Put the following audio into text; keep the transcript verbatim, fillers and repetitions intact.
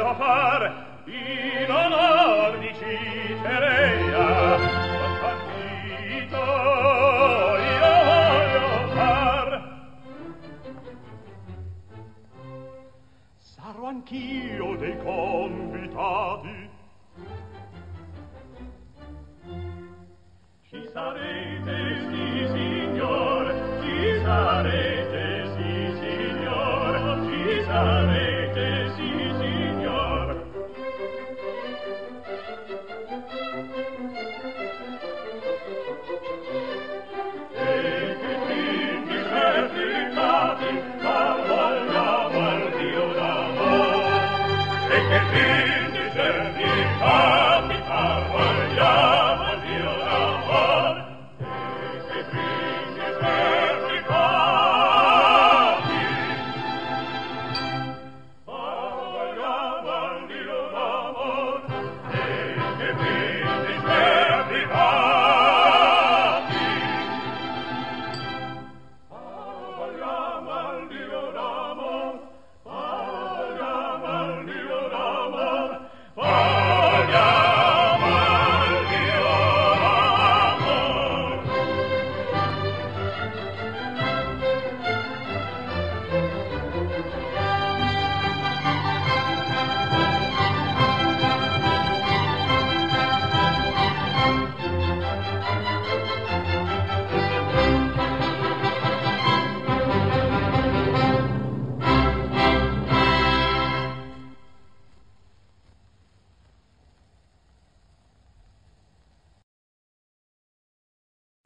voglio far in onor di Citerea, ho capito, io voglio far. Sarò anch'io dei convitati. Ci sarete, sì, signor, ci sarete, sì, signor, ci sarete, sì, signor.